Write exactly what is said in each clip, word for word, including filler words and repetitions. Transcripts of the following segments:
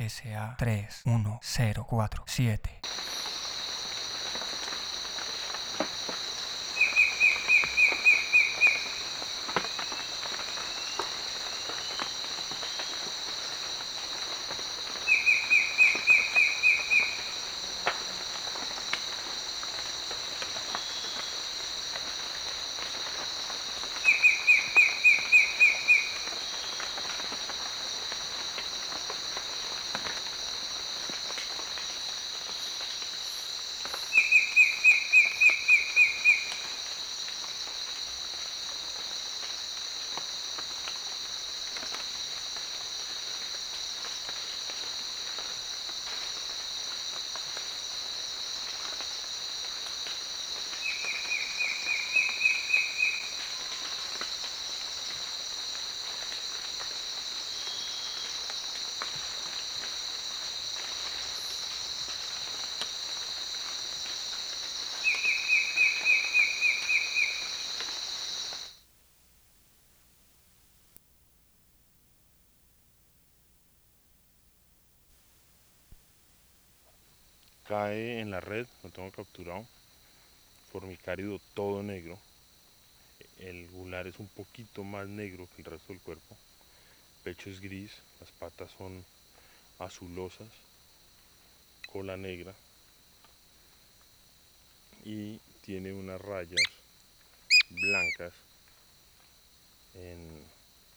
S A tres uno cero cuatro siete. Cae en la red, lo tengo capturado, formicárido todo negro. El gular es un poquito más negro que el resto del cuerpo. El pecho es gris, las patas son azulosas, cola negra y tiene unas rayas blancas en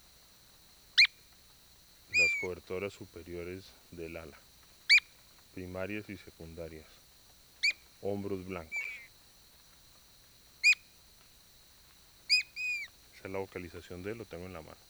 las cobertoras superiores del ala, primarias y secundarias, hombros blancos. Esa es la vocalización de él, lo tengo en la mano.